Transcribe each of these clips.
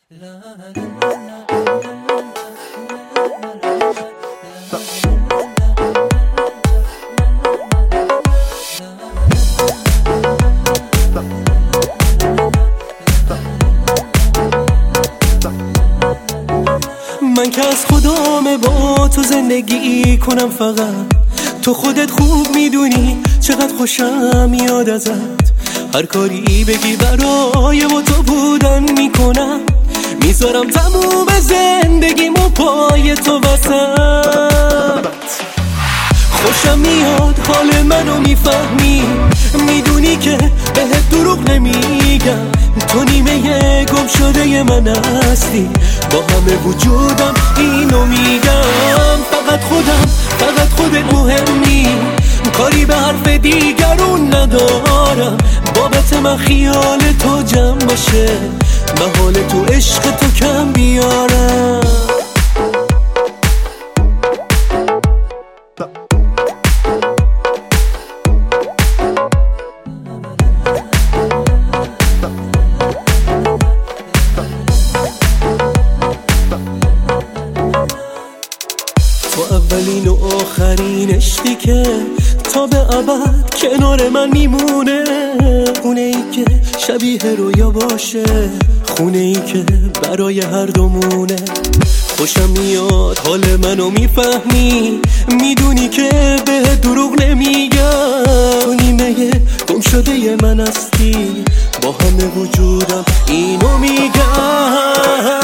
من که از خدامه با تو زندگی کنم، فقط تو خودت خوب میدونی چقدر خوشم میاد ازت. هر کاری بگی برای با تو بودن میکنم، میذارم تموم زندگیمو پای تو وسط. خوشم میاد حال منو میفهمی، میدونی که بهت دروغ نمیگم. تو نیمه گم شده من هستی، با همه وجودم اینو میگم. فقط خودت مهمی، کاری به حرف دیگرون ندارم. بابت من خیال تو جمع باشه، من حال تو عشق تو کم بیارم. تو اولین و آخرین عشقی که تا به ابد کنار من میمونه. خونه ای که شبیه رویا باشه، خونه ای که برای هر دومونه. خوشم میاد حال منو میفهمی، میدونی که به دروغ نمیگم. تو نیمه گم شده من هستی، با همه وجودم اینو میگم.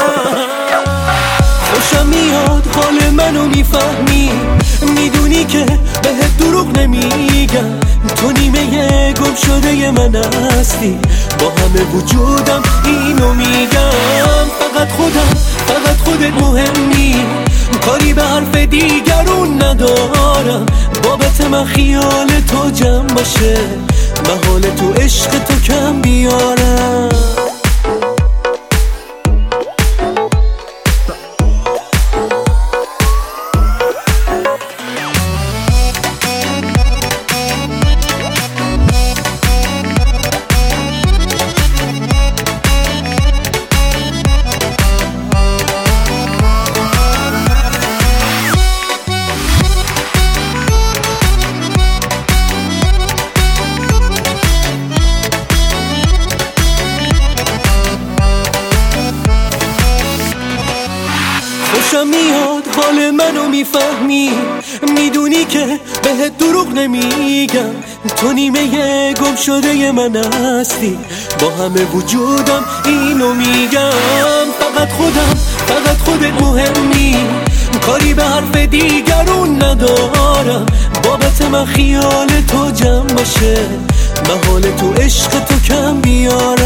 خوشم میاد حال منو میفهمی، میدونی که بهت دروغ نمیگم. تو نیمه گم شده من هستی، با همه وجودم اینو میگم. فقط خودت مهمی، کاری به حرف دیگرون ندارم. بابت من خیال تو جمع باشه، من حال تو عشق تو کم بیارم. خوشم میاد حال منو میفهمی، میدونی که بهت دروغ نمیگم. تو نیمه گم شده من هستی، با همه وجودم اینو میگم. فقط خودت مهمی، کاری به حرف دیگرون ندارم. بابت من خیال تو جمع باشه، من حال تو عشق تو کم بیارم.